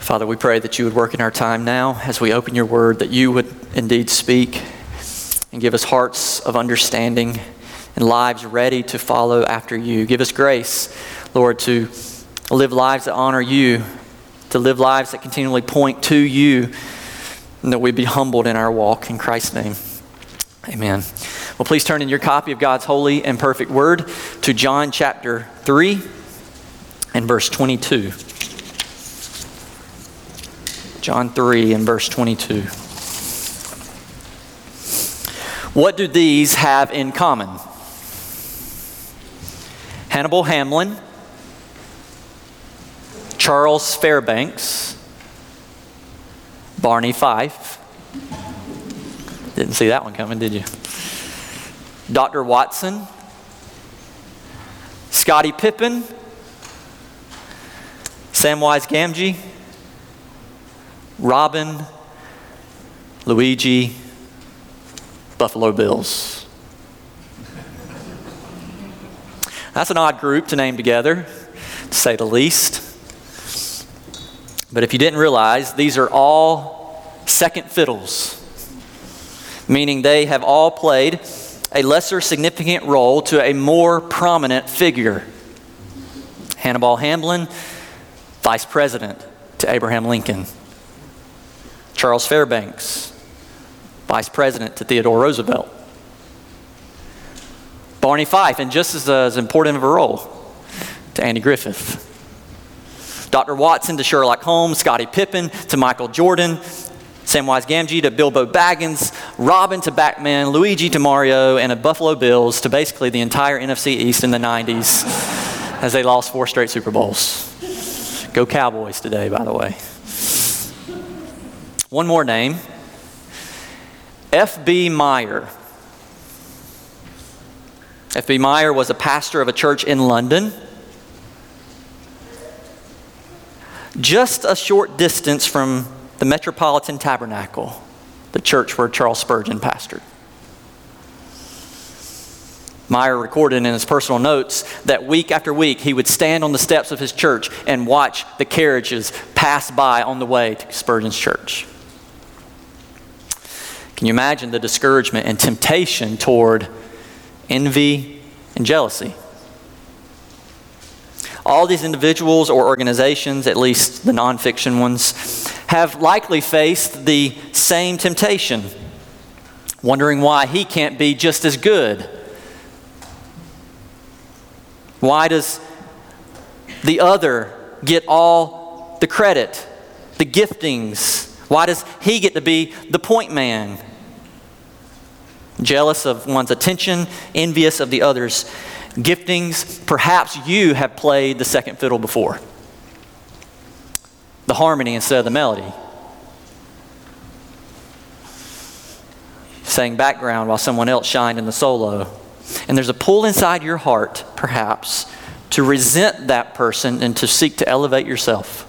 Father, we pray that you would work in our time now as we open your word, that you would indeed speak and give us hearts of understanding and lives ready to follow after you. Give us grace, Lord, to live lives that honor you, to live lives that continually point to you, and that we be humbled in our walk. In Christ's name, amen. Well, please turn in your copy of God's holy and perfect word to John chapter 3 and verse 22. John 3 and verse 22. What do these have in common? Hannibal Hamlin, Charles Fairbanks, Barney Fife. Didn't see that one coming, did you? Dr. Watson, Scottie Pippen, Samwise Gamgee, Robin, Luigi, Buffalo Bills. That's an odd group to name together, to say the least. But if you didn't realize, these are all second fiddles, meaning they have all played a lesser significant role to a more prominent figure. Hannibal Hamlin, vice president to Abraham Lincoln. Charles Fairbanks, vice president to Theodore Roosevelt. Barney Fife, and just as important of a role, to Andy Griffith. Dr. Watson to Sherlock Holmes, Scottie Pippen to Michael Jordan, Samwise Gamgee to Bilbo Baggins, Robin to Batman, Luigi to Mario, and the Buffalo Bills to basically the entire NFC East in the 90s as they lost 4 straight Super Bowls. Go Cowboys today, by the way. One more name, F.B. Meyer. F.B. Meyer was a pastor of a church in London, just a short distance from the Metropolitan Tabernacle, the church where Charles Spurgeon pastored. Meyer recorded in his personal notes that week after week he would stand on the steps of his church and watch the carriages pass by on the way to Spurgeon's church. Can you imagine the discouragement and temptation toward envy and jealousy? All these individuals or organizations, at least the nonfiction ones, have likely faced the same temptation, wondering why he can't be just as good. Why does the other get all the credit, the giftings? Why does he get to be the point man? Jealous of one's attention, envious of the other's giftings. Perhaps you have played the second fiddle before. The harmony instead of the melody. Sang background while someone else shined in the solo. And there's a pull inside your heart, perhaps, to resent that person and to seek to elevate yourself.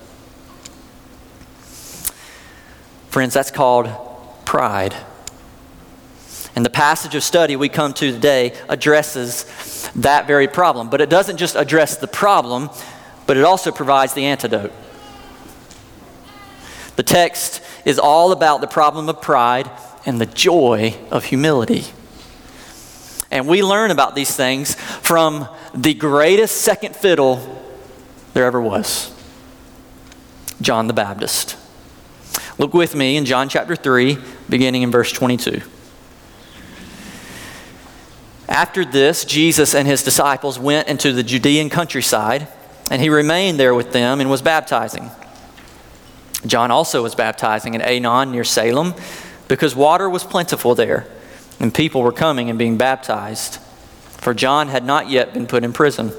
Friends, that's called pride. And the passage of study we come to today addresses that very problem. But it doesn't just address the problem, but it also provides the antidote. The text is all about the problem of pride and the joy of humility. And we learn about these things from the greatest second fiddle there ever was, John the Baptist. Look with me in John chapter 3, beginning in verse 22. After this, Jesus and his disciples went into the Judean countryside, and he remained there with them and was baptizing. John also was baptizing in Aenon near Salem, because water was plentiful there, and people were coming and being baptized, for John had not yet been put in prison.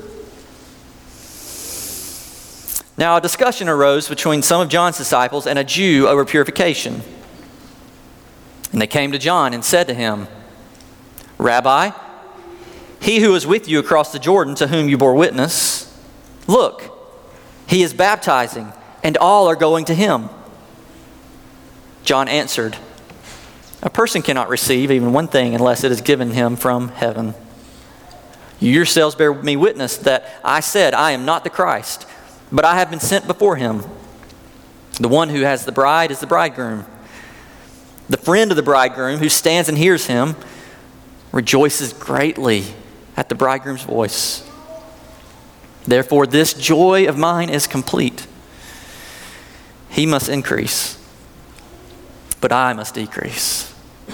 Now a discussion arose between some of John's disciples and a Jew over purification. And they came to John and said to him, "Rabbi, he who is with you across the Jordan, to whom you bore witness, look, he is baptizing, and all are going to him." John answered, "A person cannot receive even one thing unless it is given him from heaven. You yourselves bear me witness that I said, I am not the Christ, but I have been sent before him. The one who has the bride is the bridegroom. The friend of the bridegroom who stands and hears him rejoices greatly at the bridegroom's voice. Therefore, this joy of mine is complete. He must increase, but I must decrease.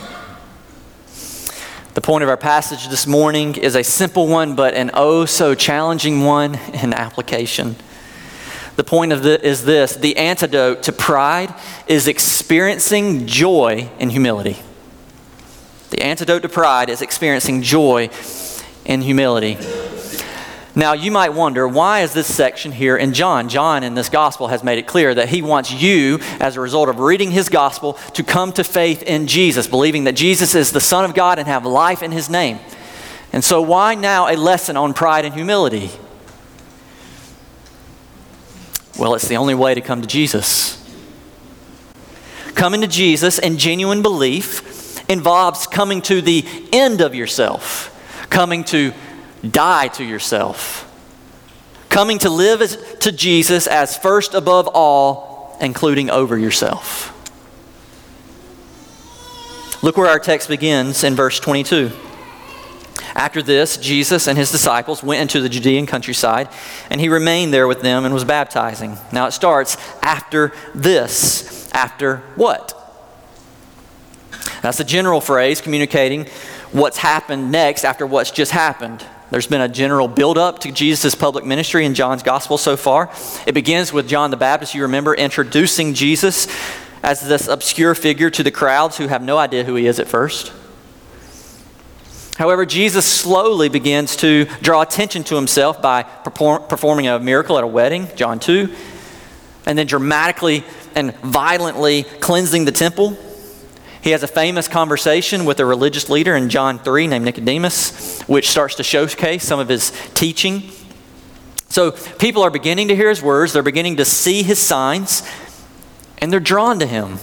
The point of our passage this morning is a simple one, but an oh so challenging one in application. The point of it is this: the antidote to pride is experiencing joy in humility. The antidote to pride is experiencing joy in humility. Now, you might wonder, why is this section here in John? John in this gospel has made it clear that he wants you, as a result of reading his gospel, to come to faith in Jesus, believing that Jesus is the Son of God and have life in his name. And so why now a lesson on pride and humility? Well, it's the only way to come to Jesus. Coming to Jesus in genuine belief involves coming to the end of yourself, coming to die to yourself, coming to live to Jesus as first above all, including over yourself. Look where our text begins in verse 22. After this, Jesus and his disciples went into the Judean countryside, and he remained there with them and was baptizing. Now it starts, after this. After what? That's a general phrase communicating what's happened next after what's just happened. There's been a general build-up to Jesus' public ministry in John's gospel so far. It begins with John the Baptist, you remember, introducing Jesus as this obscure figure to the crowds who have no idea who he is at first. However, Jesus slowly begins to draw attention to himself by performing a miracle at a wedding, John 2, and then dramatically and violently cleansing the temple. He has a famous conversation with a religious leader in John 3 named Nicodemus, which starts to showcase some of his teaching. So people are beginning to hear his words, they're beginning to see his signs, and they're drawn to him.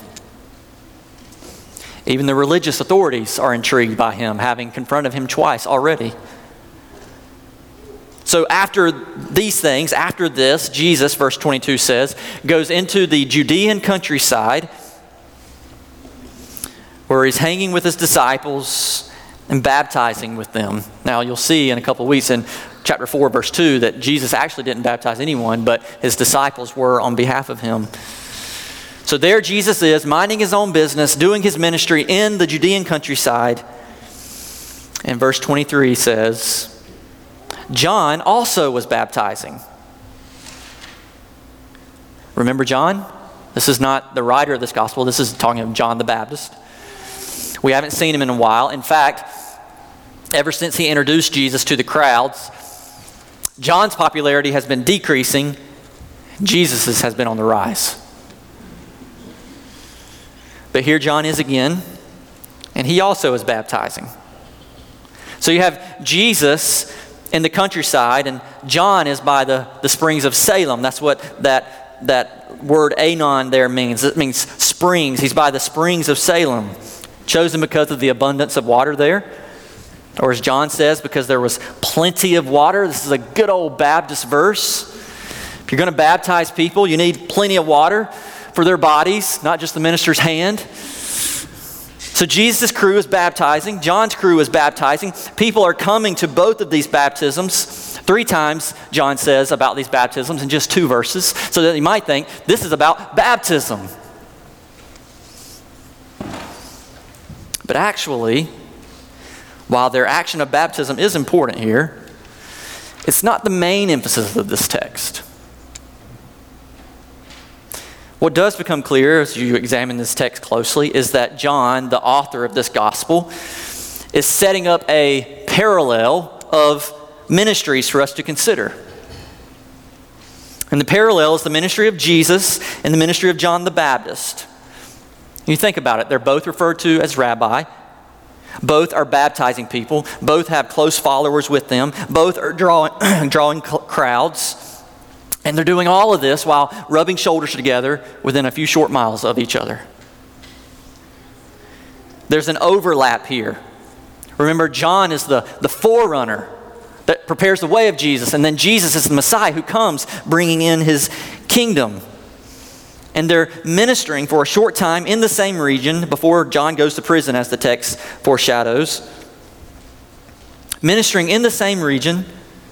Even the religious authorities are intrigued by him, having confronted him twice already. So after these things, after this, Jesus, verse 22 says, goes into the Judean countryside where he's hanging with his disciples and baptizing with them. Now you'll see in a couple of weeks in chapter 4, verse 2, that Jesus actually didn't baptize anyone, but his disciples were on behalf of him. So there Jesus is, minding his own business, doing his ministry in the Judean countryside. And verse 23 says, John also was baptizing. Remember John? This is not the writer of this gospel. This is talking of John the Baptist. We haven't seen him in a while. In fact, ever since he introduced Jesus to the crowds, John's popularity has been decreasing. Jesus's has been on the rise. But here John is again, and he also is baptizing. So you have Jesus in the countryside, and John is by the springs of Salem. That's what that word Anon there means. It means springs. He's by the springs of Salem, chosen because of the abundance of water there. Or as John says, because there was plenty of water. This is a good old Baptist verse. If you're going to baptize people, you need plenty of water for their bodies, not just the minister's hand. So Jesus' crew is baptizing. John's crew is baptizing. People are coming to both of these baptisms. 3 times, John says about these baptisms in just 2 verses, so that you might think this is about baptism. But actually, while their action of baptism is important here, it's not the main emphasis of this text. What does become clear as you examine this text closely is that John, the author of this gospel, is setting up a parallel of ministries for us to consider. And the parallel is the ministry of Jesus and the ministry of John the Baptist. You think about it, they're both referred to as rabbi. Both are baptizing people. Both have close followers with them. Both are drawing crowds. And they're doing all of this while rubbing shoulders together within a few short miles of each other. There's an overlap here. Remember, John is the forerunner that prepares the way of Jesus, and then Jesus is the Messiah who comes bringing in his kingdom. And they're ministering for a short time in the same region before John goes to prison, as the text foreshadows. Ministering in the same region.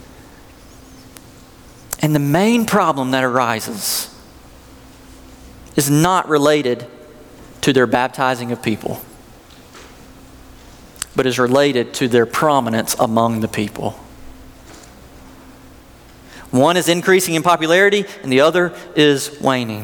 And the main problem that arises is not related to their baptizing of people, but is related to their prominence among the people. One is increasing in popularity, and the other is waning.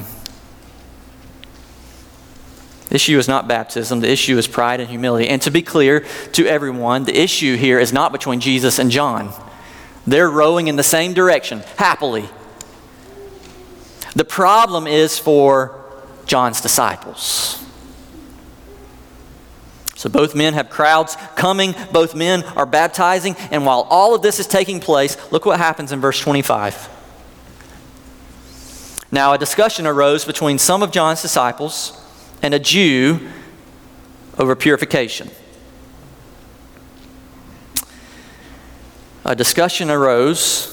The issue is not baptism. The issue is pride and humility. And to be clear to everyone, the issue here is not between Jesus and John. They're rowing in the same direction, happily. The problem is for John's disciples. So both men have crowds coming, both men are baptizing, and while all of this is taking place, look what happens in verse 25. Now a discussion arose between some of John's disciples and a Jew over purification. A discussion arose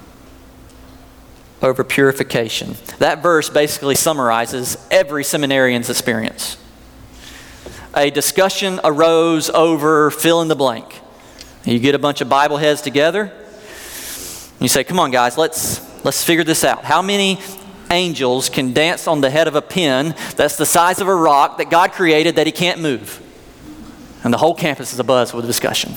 over purification. That verse basically summarizes every seminarian's experience. A discussion arose over fill in the blank. You get a bunch of Bible heads together, and you say, come on guys, let's figure this out. How many angels can dance on the head of a pin that's the size of a rock that God created that he can't move? And the whole campus is abuzz with a discussion.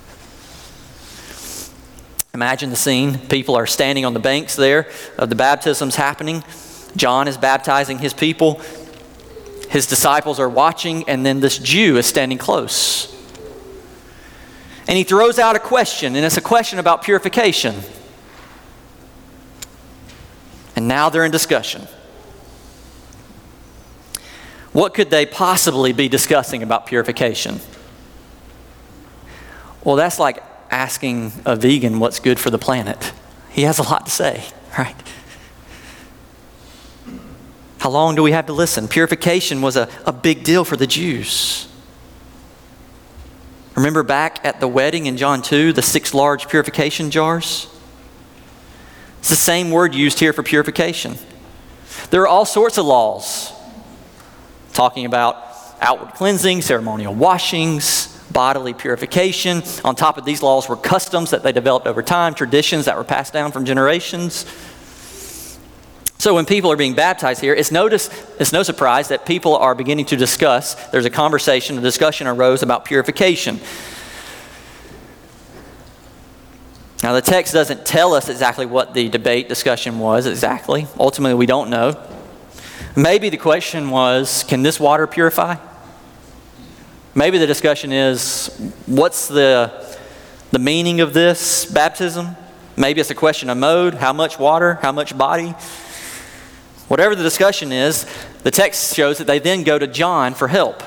Imagine the scene. People are standing on the banks there of the baptisms happening. John is baptizing his people. His disciples are watching, and then this Jew is standing close. And he throws out a question, and it's a question about purification. And now they're in discussion. What could they possibly be discussing about purification? Well, that's like asking a vegan what's good for the planet. He has a lot to say, right? How long do we have to listen? Purification was a big deal for the Jews. Remember back at the wedding in John 2, the 6 large purification jars? It's the same word used here for purification. There are all sorts of laws talking about outward cleansing, ceremonial washings, bodily purification. On top of these laws were customs that they developed over time, traditions that were passed down from generations. So when people are being baptized here, it's no surprise that people are beginning to discuss. There's a conversation, a discussion arose about purification. Now the text doesn't tell us exactly what the debate discussion was exactly. Ultimately, we don't know. Maybe the question was, can this water purify? Maybe the discussion is, what's the meaning of this baptism? Maybe it's a question of mode, how much water, how much body. Whatever the discussion is, the text shows that they then go to John for help.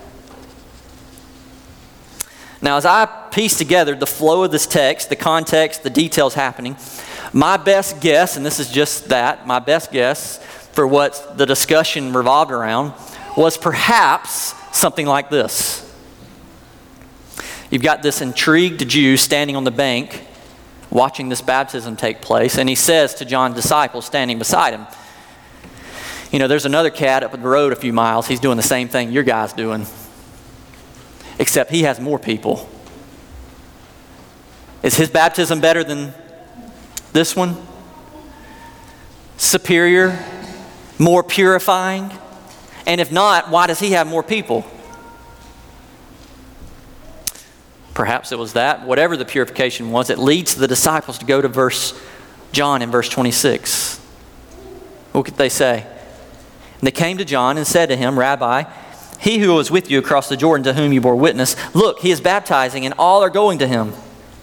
Now, as I piece together the flow of this text, the context, the details happening, my best guess, and this is just that, my best guess for what the discussion revolved around was perhaps something like this. You've got this intrigued Jew standing on the bank watching this baptism take place, and he says to John's disciples standing beside him, you know, there's another cat up the road a few miles. He's doing the same thing your guy's doing, except he has more people. Is his baptism better than this one? Superior? More purifying? And if not, why does he have more people? Perhaps it was that. Whatever the purification was, it leads the disciples to go to John in verse 26. What could they say? And they came to John and said to him, Rabbi, he who was with you across the Jordan to whom you bore witness, look, he is baptizing and all are going to him.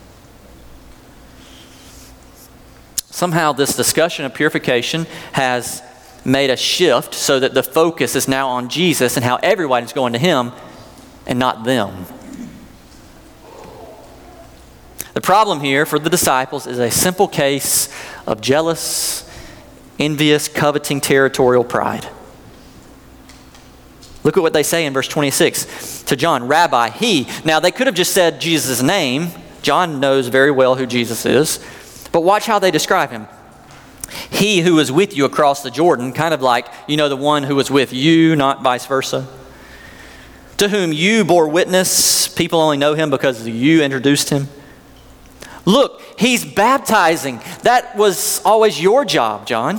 Somehow this discussion of purification has made a shift so that the focus is now on Jesus and how everyone is going to him and not them. The problem here for the disciples is a simple case of jealous, envious, coveting, territorial pride. Look at what they say in verse 26 to John, Rabbi, he. Now they could have just said Jesus' name. John knows very well who Jesus is. But watch how they describe him. He who was with you across the Jordan, kind of like, the one who was with you, not vice versa, to whom you bore witness, people only know him because you introduced him. Look, he's baptizing. That was always your job, John.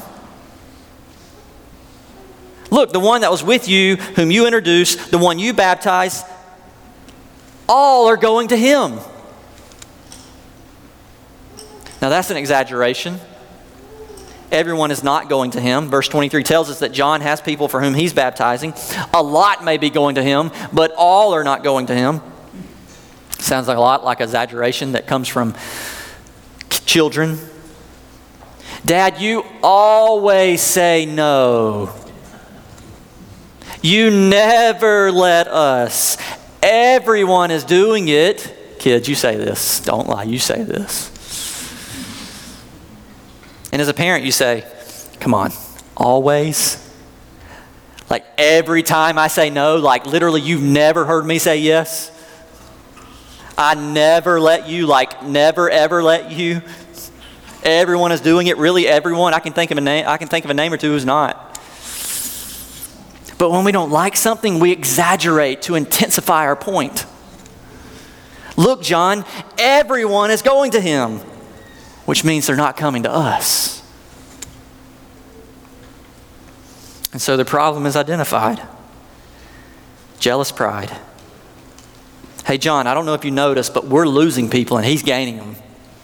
Look, the one that was with you, whom you introduced, the one you baptized, all are going to him. Now that's an exaggeration. Everyone is not going to him. Verse 23 tells us that John has people for whom he's baptizing. A lot may be going to him, but all are not going to him. Sounds like a lot like exaggeration that comes from children. Dad, you always say no. You never let us. Everyone is doing it. Kids, you say this. Don't lie, you say this. And as a parent, you say, come on, always? Like every time I say no, like literally you've never heard me say yes? I never let you, like never ever let you? Everyone is doing it, really everyone? I can think of a name or two who's not. But when we don't like something, we exaggerate to intensify our point. Look, John, everyone is going to him, which means they're not coming to us. And so the problem is identified. Jealous pride. Hey, John, I don't know if you noticed, but we're losing people and he's gaining them.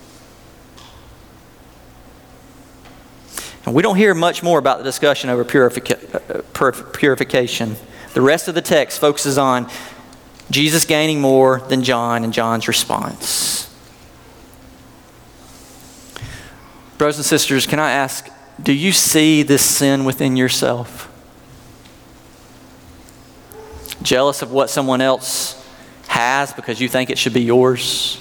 And we don't hear much more about the discussion over purification. The rest of the text focuses on Jesus gaining more than John and John's response. Brothers and sisters, can I ask, do you see this sin within yourself? Jealous of what someone else has because you think it should be yours?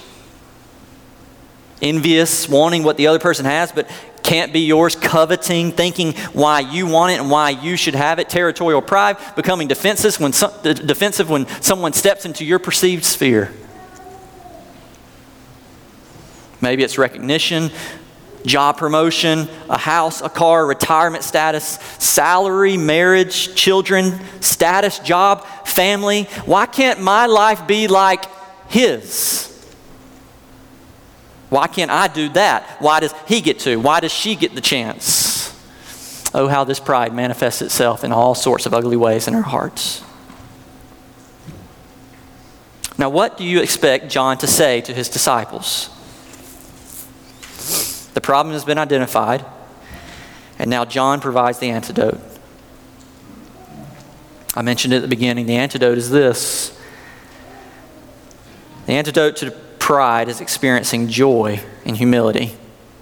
Envious, wanting what the other person has but can't be yours, coveting, thinking why you want it and why you should have it, territorial pride, becoming defensive when someone steps into your perceived sphere. Maybe it's recognition, job promotion, a house, a car, retirement status, salary, marriage, children, status, job, family. Why can't my life be like his? Why can't I do that? Why does he get to? Why does she get the chance? Oh, how this pride manifests itself in all sorts of ugly ways in our hearts. Now, what do you expect John to say to his disciples? The problem has been identified, and now John provides the antidote. I mentioned it at the beginning. The antidote is this. The antidote to pride is experiencing joy and humility.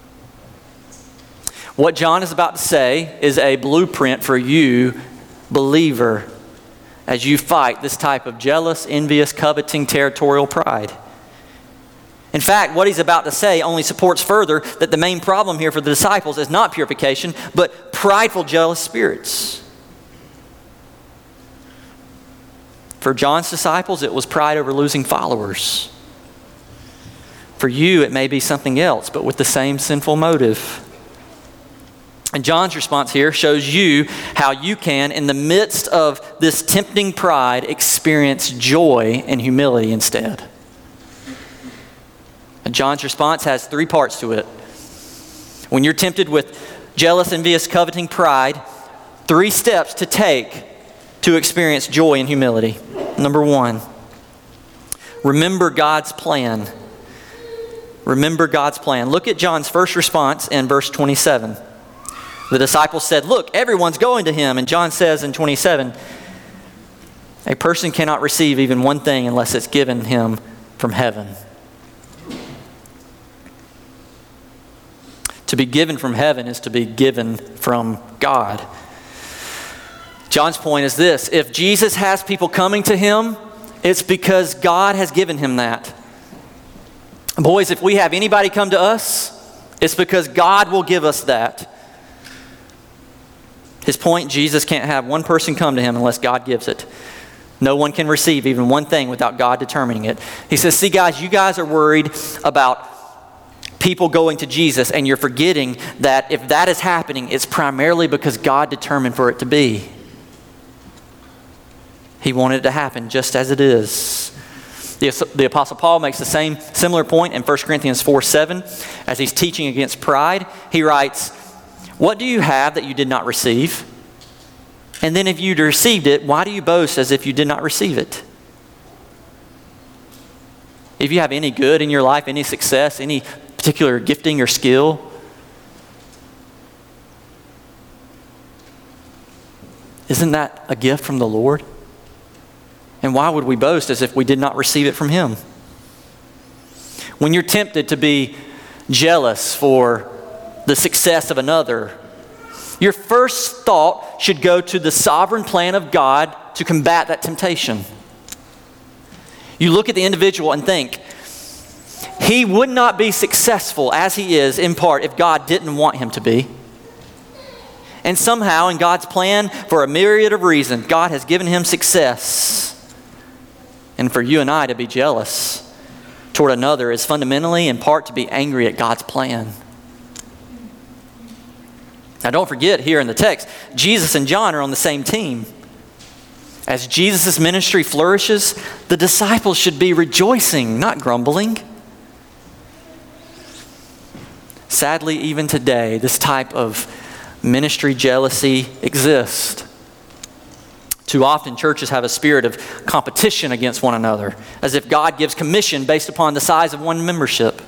What John is about to say is a blueprint for you, believer, as you fight this type of jealous, envious, coveting, territorial pride. In fact, what he's about to say only supports further that the main problem here for the disciples is not purification, but prideful, jealous spirits. For John's disciples, it was pride over losing followers. For you, it may be something else, but with the same sinful motive. And John's response here shows you how you can, in the midst of this tempting pride, experience joy and humility instead. And John's response has three parts to it. When you're tempted with jealous, envious, coveting pride, 3 steps to take to experience joy and humility. Number 1, remember God's plan. Remember God's plan. Look at John's first response in verse 27. The disciples said, look, everyone's going to him. And John says in 27, a person cannot receive even one thing unless it's given him from heaven. To be given from heaven is to be given from God. John's point is this: if Jesus has people coming to him, it's because God has given him that. Boys, if we have anybody come to us, it's because God will give us that. His point, Jesus can't have one person come to him unless God gives it. No one can receive even one thing without God determining it. He says, see guys, you guys are worried about people going to Jesus, and you're forgetting that if that is happening, it's primarily because God determined for it to be. He wanted it to happen just as it is. The Apostle Paul makes the similar point in 1 Corinthians 4:7 as he's teaching against pride. He writes, "What do you have that you did not receive? And then if you'd received it, why do you boast as if you did not receive it?" If you have any good in your life, any success, any particular gifting or skill, isn't that a gift from the Lord? And why would we boast as if we did not receive it from Him? When you're tempted to be jealous for the success of another, your first thought should go to the sovereign plan of God to combat that temptation. You look at the individual and think, he would not be successful as he is in part if God didn't want him to be. And somehow in God's plan, for a myriad of reasons, God has given him success. And for you and I to be jealous toward another is fundamentally in part to be angry at God's plan. Now don't forget, here in the text, Jesus and John are on the same team. As Jesus' ministry flourishes, the disciples should be rejoicing, not grumbling. Sadly, even today, this type of ministry jealousy exists. Too often, churches have a spirit of competition against one another, as if God gives commission based upon the size of one membership.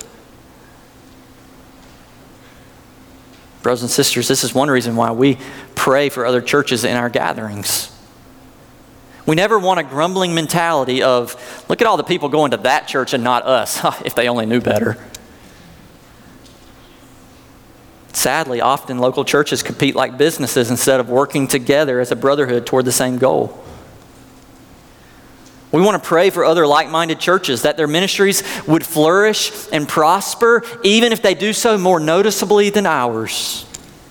Brothers and sisters, this is one reason why we pray for other churches in our gatherings. We never want a grumbling mentality of, look at all the people going to that church and not us, if they only knew better. Sadly, often local churches compete like businesses instead of working together as a brotherhood toward the same goal. We want to pray for other like-minded churches that their ministries would flourish and prosper, even if they do so more noticeably than ours.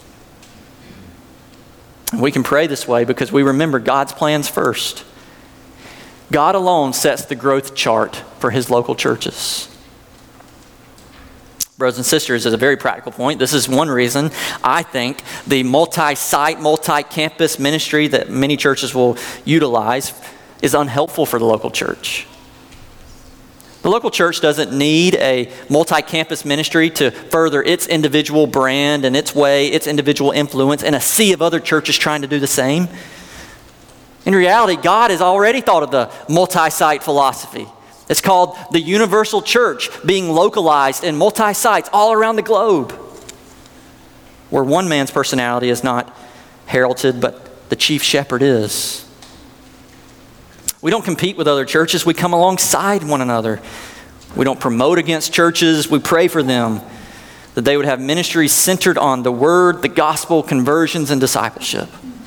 And we can pray this way because we remember God's plans first. God alone sets the growth chart for His local churches. Brothers and sisters, as a very practical point, this is one reason I think the multi-site, multi-campus ministry that many churches will utilize is unhelpful for the local church. The local church doesn't need a multi-campus ministry to further its individual brand and its way, its individual influence, and a sea of other churches trying to do the same. In reality, God has already thought of the multi-site philosophy. It's called the universal church, being localized in multi-sites all around the globe, where one man's personality is not heralded, but the chief shepherd is. We don't compete with other churches. We come alongside one another. We don't promote against churches. We pray for them, that they would have ministries centered on the word, the gospel, conversions, and discipleship.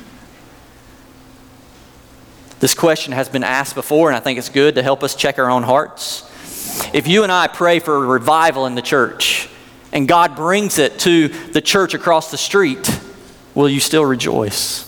This question has been asked before, and I think it's good to help us check our own hearts. If you and I pray for a revival in the church, and God brings it to the church across the street, will you still rejoice?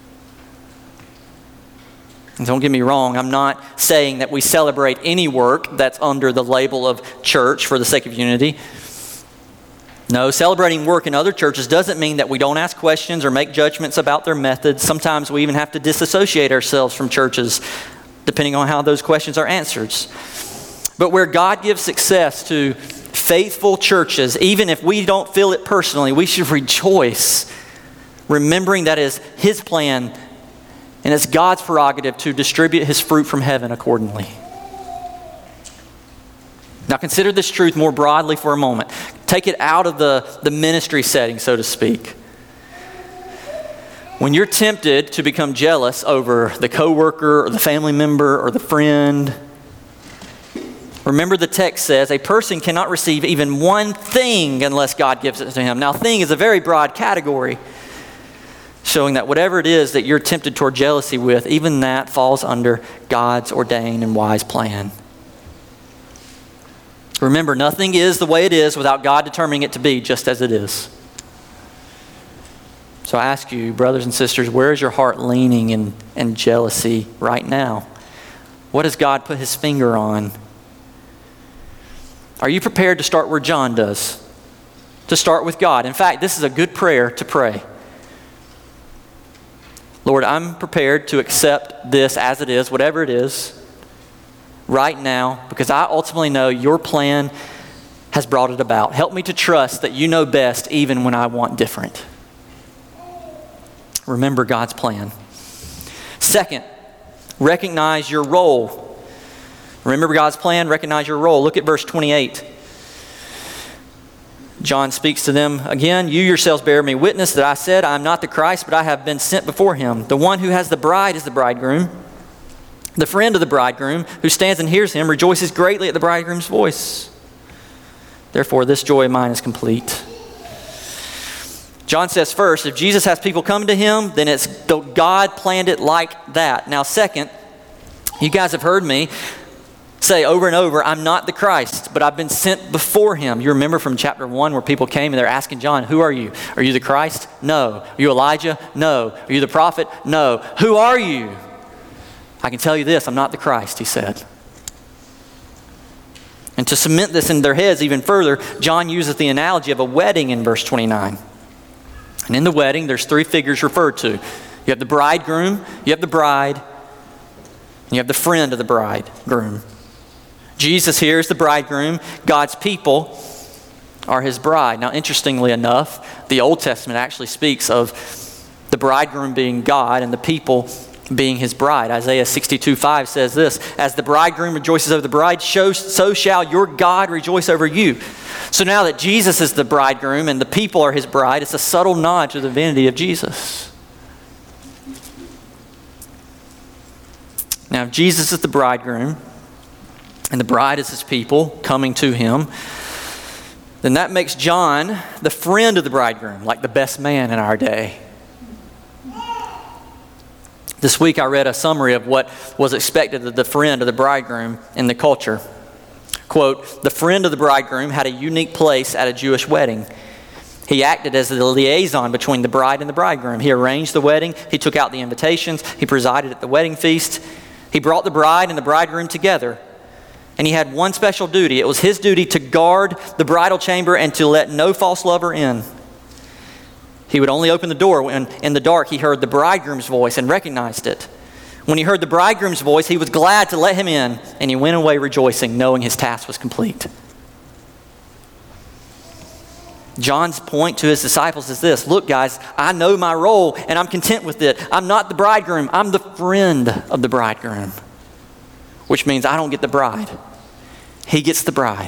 And don't get me wrong, I'm not saying that we celebrate any work that's under the label of church for the sake of unity. No, celebrating work in other churches doesn't mean that we don't ask questions or make judgments about their methods. Sometimes we even have to disassociate ourselves from churches, depending on how those questions are answered. But where God gives success to faithful churches, even if we don't feel it personally, we should rejoice, remembering that is His plan and it's God's prerogative to distribute His fruit from heaven accordingly. Now consider this truth more broadly for a moment. Take it out of the ministry setting, so to speak. When you're tempted to become jealous over the coworker or the family member or the friend, remember the text says a person cannot receive even one thing unless God gives it to him. Now, thing is a very broad category, showing that whatever it is that you're tempted toward jealousy with, even that falls under God's ordained and wise plan. Remember, nothing is the way it is without God determining it to be just as it is. So I ask you, brothers and sisters, where is your heart leaning in jealousy right now? What has God put His finger on? Are you prepared to start where John does to start with God. In fact, this is a good prayer to pray. Lord, I'm prepared to accept this as it is, whatever it is, right now, because I ultimately know your plan has brought it about. Help me to trust that you know best even when I want different. Remember God's plan. Second, recognize your role. Remember God's plan, recognize your role. Look at verse 28. John speaks to them again. You yourselves bear me witness that I said, I am not the Christ, but I have been sent before him. The one who has the bride is the bridegroom. The friend of the bridegroom who stands and hears him rejoices greatly at the bridegroom's voice. Therefore, this joy of mine is complete. John says first, if Jesus has people come to him, then it's God planned it like that. Now second, you guys have heard me say over and over, I'm not the Christ, but I've been sent before him. You remember from chapter 1 where people came and they're asking John, who are you? Are you the Christ? No. Are you Elijah? No. Are you the prophet? No. Who are you? I can tell you this, I'm not the Christ, he said. And to cement this in their heads even further, John uses the analogy of a wedding in verse 29. And in the wedding, there's three figures referred to. You have the bridegroom, you have the bride, and you have the friend of the bridegroom. Jesus here is the bridegroom. God's people are his bride. Now, interestingly enough, the Old Testament actually speaks of the bridegroom being God and the people being his bride. Isaiah 62:5 says this, as the bridegroom rejoices over the bride, so shall your God rejoice over you. So now that Jesus is the bridegroom and the people are his bride, it's a subtle nod to the divinity of Jesus. Now, if Jesus is the bridegroom and the bride is his people coming to him, then that makes John the friend of the bridegroom, like the best man in our day. This week I read a summary of what was expected of the friend of the bridegroom in the culture. Quote, the friend of the bridegroom had a unique place at a Jewish wedding. He acted as the liaison between the bride and the bridegroom. He arranged the wedding. He took out the invitations. He presided at the wedding feast. He brought the bride and the bridegroom together. And he had one special duty. It was his duty to guard the bridal chamber and to let no false lover in. He would only open the door when in the dark he heard the bridegroom's voice and recognized it. When he heard the bridegroom's voice, he was glad to let him in, and he went away rejoicing, knowing his task was complete. John's point to his disciples is this, look guys, I know my role and I'm content with it. I'm not the bridegroom, I'm the friend of the bridegroom, which means I don't get the bride. He gets the bride.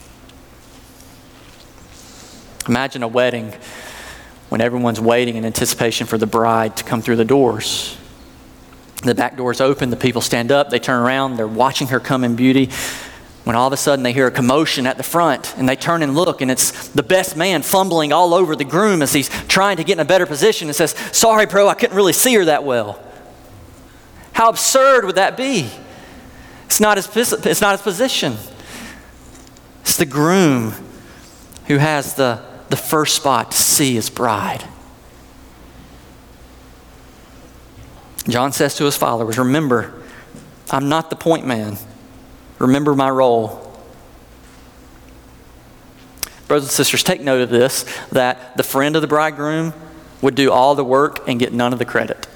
Imagine a wedding when everyone's waiting in anticipation for the bride to come through the doors. The back doors open, the people stand up, they turn around, they're watching her come in beauty. When all of a sudden they hear a commotion at the front and they turn and look and it's the best man fumbling all over the groom as he's trying to get in a better position and says, sorry bro, I couldn't really see her that well. How absurd would that be? It's not his position. It's the groom who has the first spot to see his bride. John says to his followers, remember, I'm not the point man. Remember my role. Brothers and sisters, take note of this, that the friend of the bridegroom would do all the work and get none of the credit.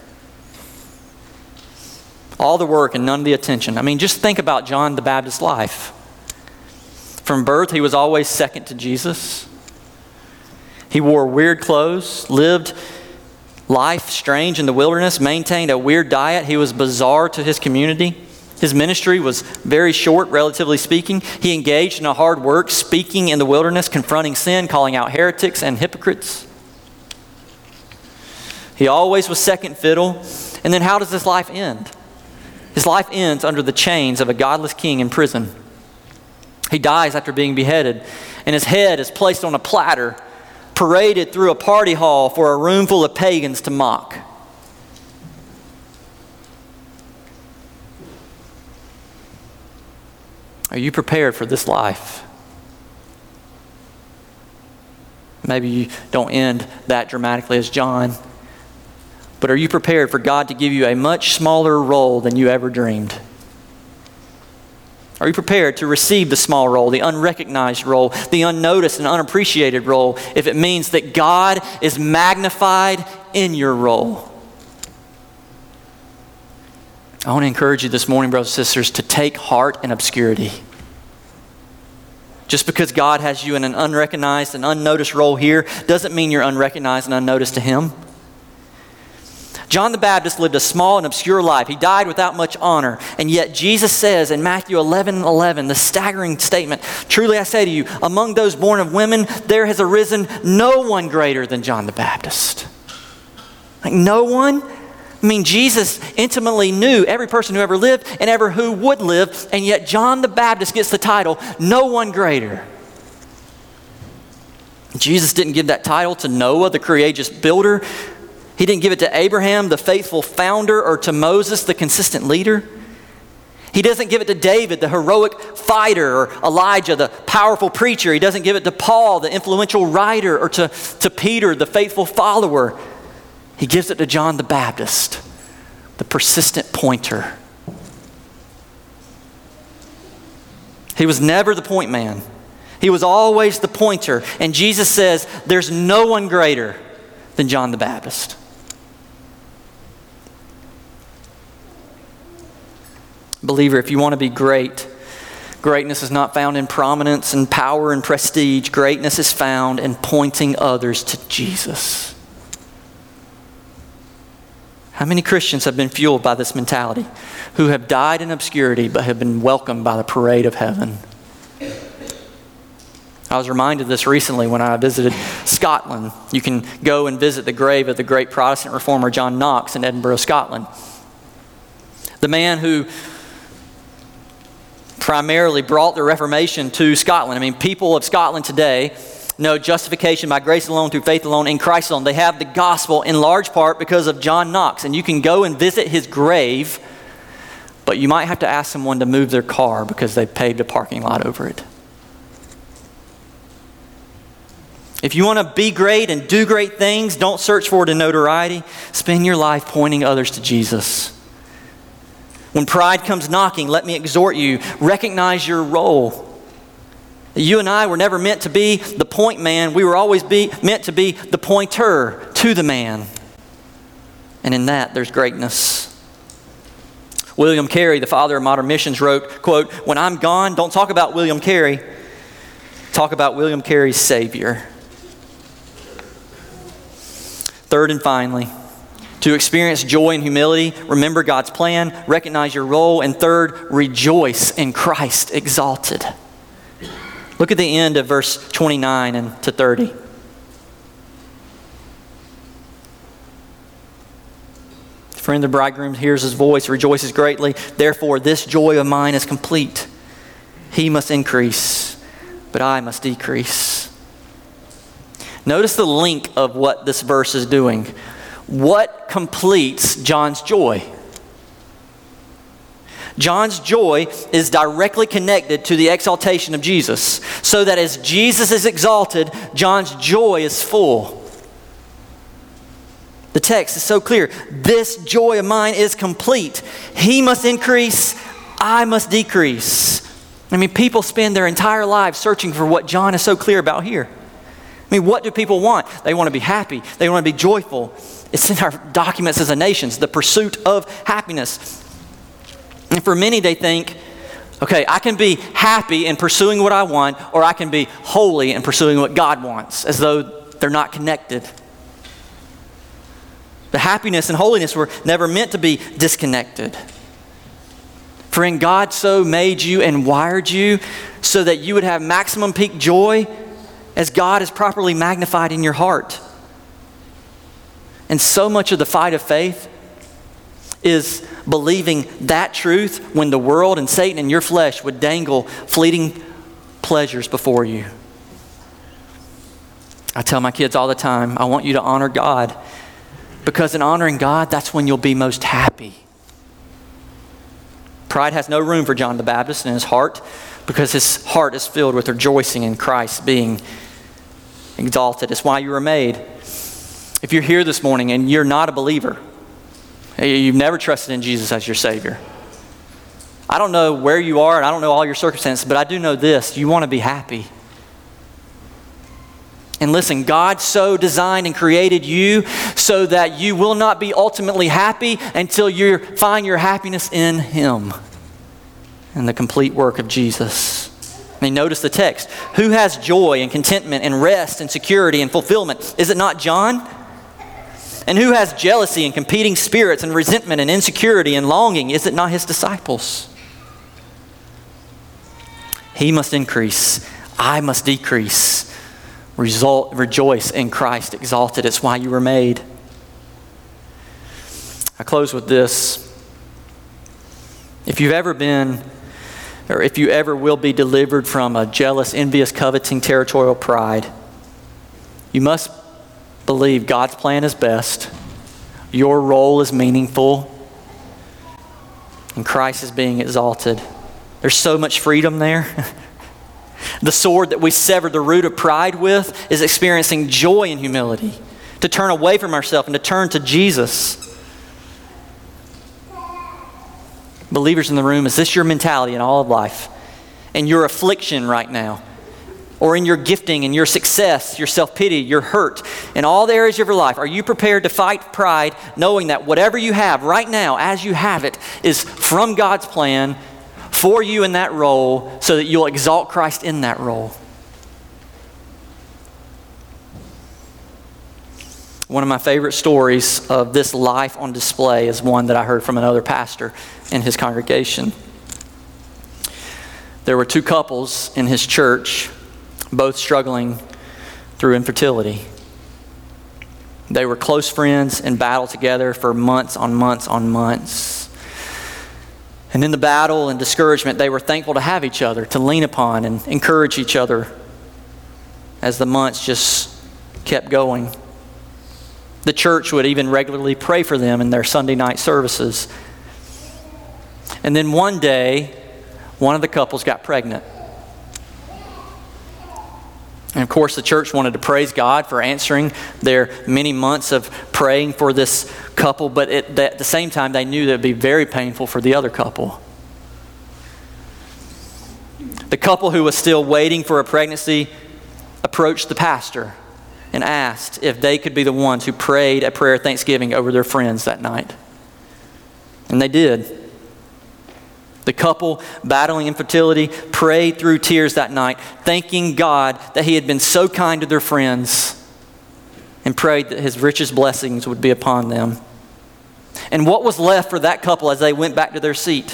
All the work and none of the attention. I mean, just think about John the Baptist's life. From birth, he was always second to Jesus. He wore weird clothes, lived life strange in the wilderness, maintained a weird diet. He was bizarre to his community. His ministry was very short, relatively speaking. He engaged in a hard work, speaking in the wilderness, confronting sin, calling out heretics and hypocrites. He always was second fiddle. And then how does his life end? His life ends under the chains of a godless king in prison. He dies after being beheaded, and his head is placed on a platter, paraded through a party hall for a room full of pagans to mock. Are you prepared for this life? Maybe you don't end that dramatically as John, but are you prepared for God to give you a much smaller role than you ever dreamed? Are you prepared to receive the small role, the unrecognized role, the unnoticed and unappreciated role, if it means that God is magnified in your role? I want to encourage you this morning, brothers and sisters, to take heart in obscurity. Just because God has you in an unrecognized and unnoticed role here doesn't mean you're unrecognized and unnoticed to Him. John the Baptist lived a small and obscure life. He died without much honor. And yet Jesus says in Matthew 11:11, the staggering statement, "Truly I say to you, among those born of women, there has arisen no one greater than John the Baptist." Like no one? I mean, Jesus intimately knew every person who ever lived and ever who would live, and yet John the Baptist gets the title, "No one greater." Jesus didn't give that title to Noah, the courageous builder. He didn't give it to Abraham, the faithful founder, or to Moses, the consistent leader. He doesn't give it to David, the heroic fighter, or Elijah, the powerful preacher. He doesn't give it to Paul, the influential writer, or to Peter, the faithful follower. He gives it to John the Baptist, the persistent pointer. He was never the point man. He was always the pointer. And Jesus says, there's no one greater than John the Baptist. Believer, if you want to be great, greatness is not found in prominence and power and prestige. Greatness is found in pointing others to Jesus. How many Christians have been fueled by this mentality, who have died in obscurity but have been welcomed by the parade of heaven? I was reminded of this recently when I visited Scotland. You can go and visit the grave of the great Protestant reformer John Knox in Edinburgh, Scotland. The man who primarily brought the Reformation to Scotland. I mean, people of Scotland today know justification by grace alone, through faith alone, in Christ alone. They have the gospel in large part because of John Knox. And you can go and visit his grave, but you might have to ask someone to move their car because they paved a parking lot over it. If you want to be great and do great things, don't search for the notoriety. Spend your life pointing others to Jesus. When pride comes knocking, let me exhort you, recognize your role. You and I were never meant to be the point man. We were always meant to be the pointer to the man. And in that, there's greatness. William Carey, the father of modern missions, wrote, quote, "When I'm gone, don't talk about William Carey. Talk about William Carey's Savior." Third and finally, to experience joy and humility, remember God's plan, recognize your role, and third, rejoice in Christ exalted. Look at the end of verse 29 and to 30. The friend of the bridegroom hears his voice, rejoices greatly. Therefore, this joy of mine is complete. He must increase, but I must decrease. Notice the link of what this verse is doing. What completes John's joy? John's joy is directly connected to the exaltation of Jesus, so that as Jesus is exalted, John's joy is full. The text is so clear. This joy of mine is complete. He must increase, I must decrease. I mean, people spend their entire lives searching for what John is so clear about here. I mean, what do people want? They want to be happy. They want to be joyful. It's in our documents as a nation, the pursuit of happiness. And for many, they think, okay, I can be happy in pursuing what I want, or I can be holy in pursuing what God wants, as though they're not connected. The happiness and holiness were never meant to be disconnected. Friend, God so made you and wired you so that you would have maximum peak joy as God is properly magnified in your heart. And so much of the fight of faith is believing that truth when the world and Satan and your flesh would dangle fleeting pleasures before you. I tell my kids all the time, I want you to honor God, because in honoring God, that's when you'll be most happy. Pride has no room for John the Baptist in his heart, because his heart is filled with rejoicing in Christ being exalted. It's why you were made. If you're here this morning and you're not a believer, you've never trusted in Jesus as your Savior, I don't know where you are, and I don't know all your circumstances, but I do know this: you want to be happy. And listen, God so designed and created you so that you will not be ultimately happy until you find your happiness in Him and the complete work of Jesus. I mean, notice the text. Who has joy and contentment and rest and security and fulfillment? Is it not John? And who has jealousy and competing spirits and resentment and insecurity and longing? Is it not his disciples? He must increase. I must decrease. Rejoice in Christ exalted. It's why you were made. I close with this. If you've ever been, or if you ever will be delivered from a jealous, envious, coveting, territorial pride, you must believe God's plan is best. Your role is meaningful. And Christ is being exalted. There's so much freedom there. The sword that we sever the root of pride with is experiencing joy and humility. To turn away from ourselves and to turn to Jesus. Believers in the room, is this your mentality in all of life? In your affliction right now? Or in your gifting and your success, your self-pity, your hurt, in all the areas of your life, are you prepared to fight pride knowing that whatever you have right now, as you have it, is from God's plan for you in that role so that you'll exalt Christ in that role? One of my favorite stories of this life on display is one that I heard from another pastor in his congregation. There were two couples in his church, both struggling through infertility. They were close friends and battled together for months on months on months. And in the battle and discouragement, they were thankful to have each other, to lean upon and encourage each other as the months just kept going. The church would even regularly pray for them in their Sunday night services. And then one day, one of the couples got pregnant. And of course, the church wanted to praise God for answering their many months of praying for this couple, but at the same time, they knew that it would be very painful for the other couple. The couple who was still waiting for a pregnancy approached the pastor and asked if they could be the ones who prayed a prayer of thanksgiving over their friends that night. And they did. The couple battling infertility prayed through tears that night, thanking God that He had been so kind to their friends, and prayed that His richest blessings would be upon them. And what was left for that couple as they went back to their seat?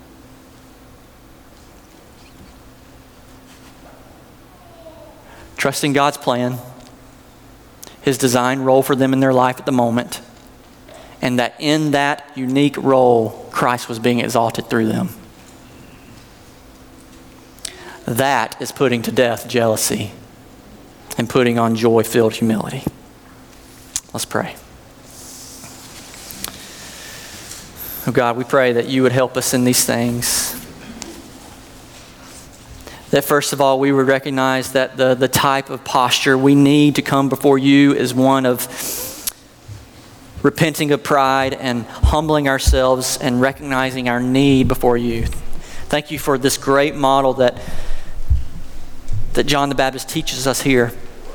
Trusting God's plan, His design role for them in their life at the moment, and that in that unique role, Christ was being exalted through them. That is putting to death jealousy and putting on joy-filled humility. Let's pray. Oh God, we pray that you would help us in these things. That first of all, we would recognize that the type of posture we need to come before you is one of repenting of pride and humbling ourselves and recognizing our need before you. Thank you for this great model that John the Baptist teaches us here.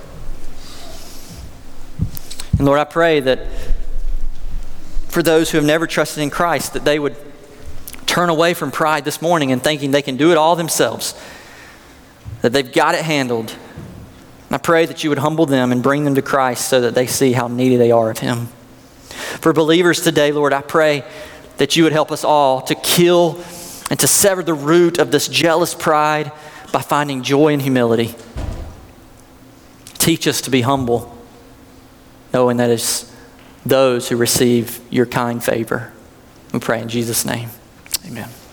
And Lord, I pray that for those who have never trusted in Christ, that they would turn away from pride this morning and thinking they can do it all themselves, that they've got it handled. And I pray that you would humble them and bring them to Christ so that they see how needy they are of Him. For believers today, Lord, I pray that you would help us all to kill and to sever the root of this jealous pride by finding joy and humility. Teach us to be humble, knowing that it's those who receive your kind favor. We pray in Jesus' name. Amen.